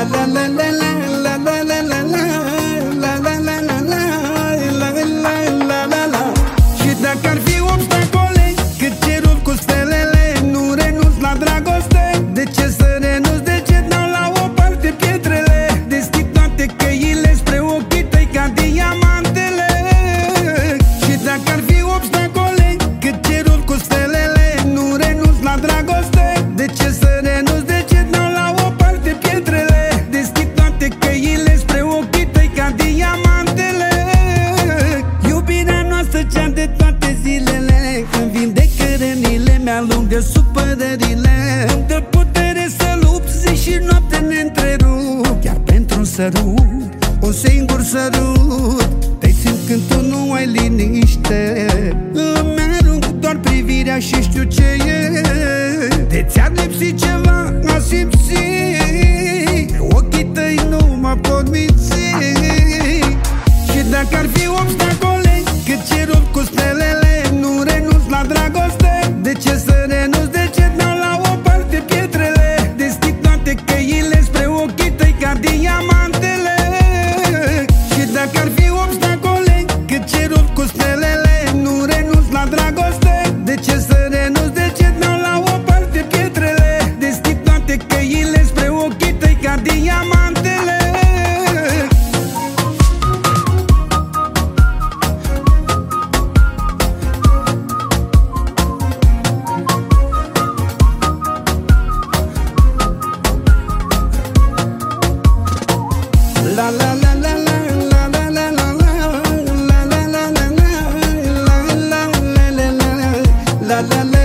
Și dacă ar fi obstacole, cât cerul cu stelele, nu renunț la dragoste. De ce să renunț? De ce dau la o parte pietrele? Deschid toate căile spre ochii tăi ca diamantele. Și dacă ar fi obstacole, cât cerul cu stelele, nu renunț la dragoste. De ce să renunț? De ce dau la o parte pietrele? Deschid toate căile spre ochii tăi ca diamantele. Iubirea noastră cea de toate zilele, când vindecă rănile, mi-alungă supărările, îmi dă putere să lupt zi și noapte neîntrerupt. Chiar pentru un sărut, un singur sărut, te simt când tu nu ai liniște. Îmi arunc doar privirea și știu ce e. De ți-ar lipsi ceva, a simți. Ochii tăi nu mă pot minți. Și dacă ar fi obstacole, cât cerul cu stelele, nu renunț la dragoste. De ce să renunț? De ce dau la o parte pietrele? Deschid toate căile spre ochii tăi ca diamantele. Și dacă ar fi obstacole, cât cerul cu stelele, nu renunț la dragoste. De ce să renunț? De ce dau la o parte pietrele? Deschid toate căile spre ochii tăi ca diamantele. La la la la la la la la la la la la la la la la la la la la